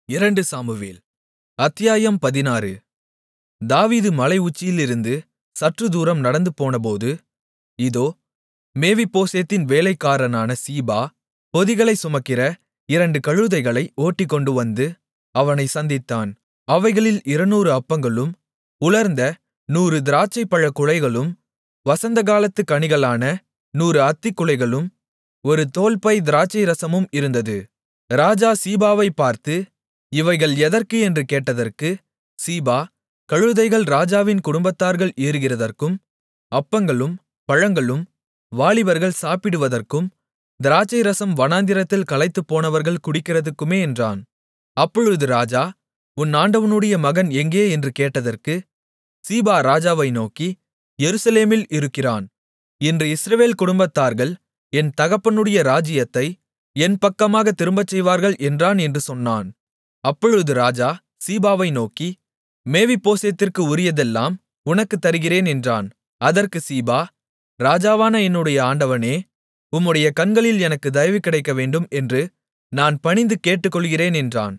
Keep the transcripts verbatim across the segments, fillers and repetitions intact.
இரண்டு சாமுவேல் அத்தியாயம் பதினாறு தாவீது மலை உச்சியிலிருந்து சற்று தூரம் நடந்து போனபோது, இதோ, மேவிபோசேத்தின் வேலைக்காரனான சீபா பொதிகளைச் சுமக்கிற இரண்டு கழுதைகளை ஓட்டிக்கொண்டுவந்து அவனைச் சந்தித்தான். அவைகளில் இருநூறு அப்பங்களும் உலர்ந்த நூறு திராட்சைப்பழக் குலைகளும் வசந்தகாலத்துக் கனிகளான நூறு அத்திக்குலைகளும் ஒரு தோல்பை திராட்சைரசமும் இருந்தது. ராஜா சீபாவைப் பார்த்து, இவைகள் எதற்கு என்று கேட்டதற்கு, சீபா, கழுதைகள் ராஜாவின் குடும்பத்தார்கள் ஏறுகிறதற்கும், அப்பங்களும் பழங்களும் வாலிபர்கள் சாப்பிடுவதற்கும், திராட்சைரசம் வனாந்திரத்தில் களைத்துப்போனவர்கள் குடிக்கிறதற்குமே என்றான். அப்பொழுது ராஜா, உன் ஆண்டவனுடைய மகன் எங்கே என்று கேட்டதற்கு, சீபா ராஜாவை நோக்கி, எருசலேமில் இருக்கிறான். இன்று இஸ்ரவேல் குடும்பத்தார்கள் என் தகப்பனுடைய ராஜ்ஜியத்தை என் பக்கமாகத் திரும்பச் செய்வார்கள் என்றான் என்று சொன்னான். அப்பொழுது ராஜா சீபாவை நோக்கி, மேவிபோசேத்திற்கு உரியதெல்லாம் உனக்குத் தருகிறேன் என்றான். அதற்கு சீபா, ராஜாவான என்னுடைய ஆண்டவனே, உம்முடைய கண்களில் எனக்கு தயவு கிடைக்கவேண்டும் என்று நான் பணிந்து கேட்டுக்கொள்கிறேன் என்றான்.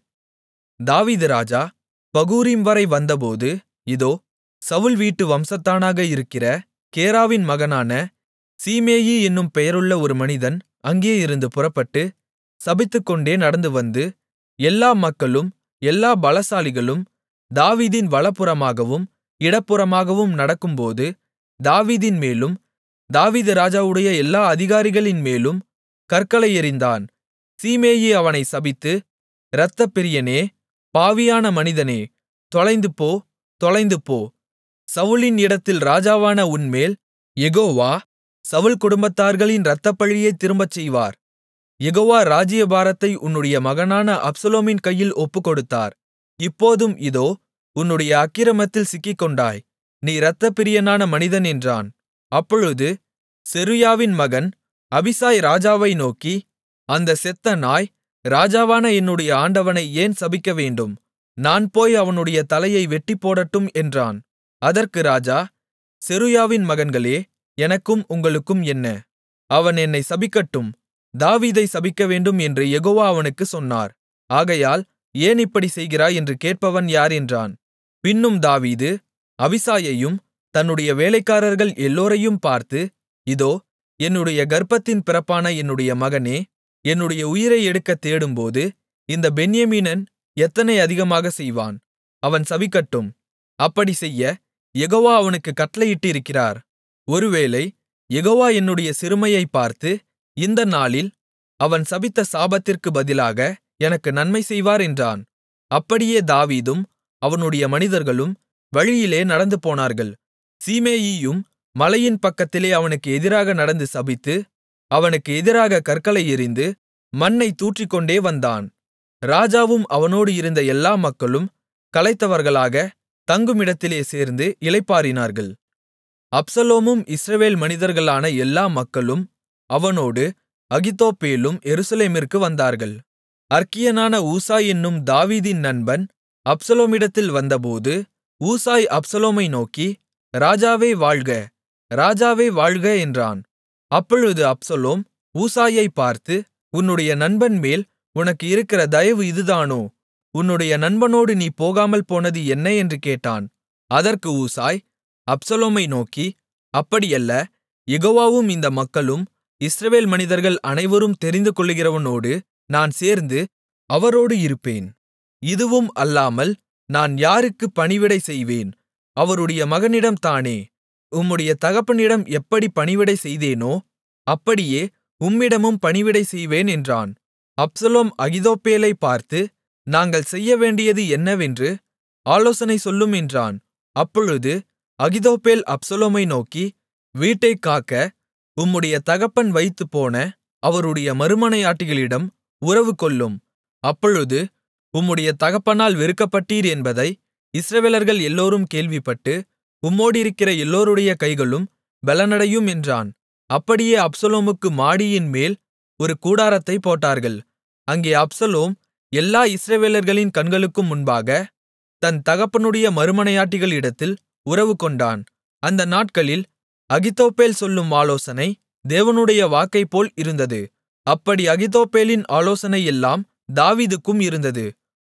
தாவீது ராஜா பகூரிம் வரை வந்தபோது, இதோ, சவுல் வீட்டு வம்சத்தானாக இருக்கிற கேராவின் மகனான சீமேயி என்னும் பெயருள்ள ஒரு மனிதன் அங்கே இருந்து புறப்பட்டு சபித்துக்கொண்டே நடந்துவந்து, எல்லா மக்களும் எல்லா பலசாலிகளும் தாவீதின் வலப்புறமாகவும் இடப்புறமாகவும் நடக்கும்போது, தாவீதின் மேலும் தாவீது ராஜாவுடைய எல்லா அதிகாரிகளின் மேலும் கற்களை எறிந்தான். சீமேயி அவனைச் சபித்து, இரத்தப்பிரியனே, பாவியான மனிதனே, தொலைந்து போ, தொலைந்து போ. சவுலின் இடத்தில் ராஜாவான உன்மேல் யெகோவா சவுல் குடும்பத்தார்களின் இரத்தப்பழியைத் திரும்பச் செய்வார். யெகோவா ராஜ்ஜியபாரத்தை உன்னுடைய மகனான அப்சலோமின் கையில் ஒப்புக்கொடுத்தார். இப்போதும் இதோ, உன்னுடைய அக்கிரமத்தில் சிக்கிக்கொண்டாய். நீ இரத்தப்பிரியனான மனிதன் என்றான். அப்பொழுது செருயாவின் மகன் அபிசாய் ராஜாவை நோக்கி, அந்தச் செத்த நாய் ராஜாவான என்னுடைய ஆண்டவனை ஏன் சபிக்கவேண்டும்? நான் போய் அவனுடைய தலையை வெட்டிப்போடட்டும் என்றான். அதற்கு ராஜா, செருயாவின் மகன்களே, எனக்கும் உங்களுக்கும் என்ன? அவன் என்னை சபிக்கட்டும், தாவீதை சபிக்கவேண்டும் என்று யெகோவா அவனுக்குச் சொன்னார். ஆகையால் ஏன் இப்படிச் செய்கிறாய் என்று கேட்பவன் யார் என்றான். பின்னும் தாவீது அபிசாயையும் தன்னுடைய வேலைக்காரர்கள் எல்லோரையும் பார்த்து, இதோ, என்னுடைய கர்ப்பத்தின் பிறப்பான என்னுடைய மகனே, என்னுடைய உயிரை எடுக்கத் தேடும்போது இந்த பென்யமீனன் எத்தனை அதிகமாகச் செய்வான்? அவன் சபிக்கட்டும். அப்படிச் செய்ய யெகோவா அவனுக்குக் கட்டளையிட்டிருக்கிறார். ஒருவேளை யெகோவா என்னுடைய சிறுமையைப் பார்த்து, இந்த நாளில் அவன் சபித்த சாபத்திற்கு பதிலாக எனக்கு நன்மை செய்வார் என்றான். அப்படியே தாவீதும் அவனுடைய மனிதர்களும் வழியிலே நடந்து போனார்கள். சீமேயியும் மலையின் பக்கத்திலே அவனுக்கு எதிராக நடந்து சபித்து, அவனுக்கு எதிராக கற்களை எறிந்து மண்ணைத் தூற்றிக்கொண்டே வந்தான். ராஜாவும் அவனோடு இருந்த எல்லா மக்களும் களைத்தவர்களாக தங்குமிடத்திலே சேர்ந்து இளைப்பாறினார்கள். அப்சலோமும் இஸ்ரவேல் மனிதர்களான எல்லா மக்களும் அவனோடு அகித்தோப்பேலும் எருசலேமிற்கு வந்தார்கள். அற்கியனான ஊசாய் என்னும் தாவீதின் நண்பன் அப்சலோமிடத்தில் வந்தபோது, ஊசாய் அப்சலோமை நோக்கி, ராஜாவே வாழ்க, ராஜாவே வாழ்க என்றான். அப்பொழுது அப்சலோம் ஊசாயைப் பார்த்து, உன்னுடைய நண்பன் மேல் உனக்கு இருக்கிற தயவு இதுதானோ? உன்னுடைய நண்பனோடு நீ போகாமல் போனது என்ன என்று கேட்டான். அதற்கு ஊசாய் அப்சலோமை நோக்கி, அப்படியல்ல, யெகோவாவும் இந்த மக்களும் இஸ்ரவேல் மனிதர்கள் அனைவரும் தெரிந்துகொள்ளுகிறவனோடு நான் சேர்ந்து அவரோடு இருப்பேன். இதுவும் அல்லாமல் நான் யாருக்குப் பணிவிடை செய்வேன்? அவருடைய மகனிடம் தானே. உம்முடைய தகப்பனிடம் எப்படி பணிவிடை செய்தேனோ அப்படியே உம்மிடமும் பணிவிடை செய்வேன் என்றான். அப்சலோம் அகித்தோப்பேலைப் பார்த்து, நாங்கள் செய்யவேண்டியது என்னவென்று ஆலோசனை சொல்லும் என்றான். அப்பொழுது அகித்தோப்பேல் அப்சலோமை நோக்கி, வீட்டைக் காக்க உம்முடைய தகப்பன் வைத்துப்போன அவருடைய மறுமனையாட்டிகளிடம் உறவு கொள்ளும். அப்பொழுது உம்முடைய தகப்பனால் வெறுக்கப்பட்டீர் என்பதை இஸ்ரவேலர்கள் எல்லோரும் கேள்விப்பட்டு, உம்மோடிருக்கிற எல்லோருடைய கைகளும் பெலனடையும் என்றான். அப்படியே அப்சலோமுக்கு மாடியின் மேல் ஒரு கூடாரத்தைப் போட்டார்கள். அங்கே அப்சலோம் எல்லா இஸ்ரவேலர்களின் கண்களுக்கும் முன்பாக தன் தகப்பனுடைய மறுமனையாட்டிகளிடத்தில் உறவுகொண்டான். அந்த நாட்களில் அகித்தோப்பேல் சொல்லும் ஆலோசனை தேவனுடைய வாக்கைப்போல் இருந்தது. அப்படி அகித்தோப்பேலின் ஆலோசனை எல்லாம் தாவீதுக்கும் இருந்தது.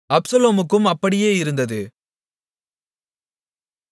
அப்சலோமுக்கும் அப்படியே இருந்தது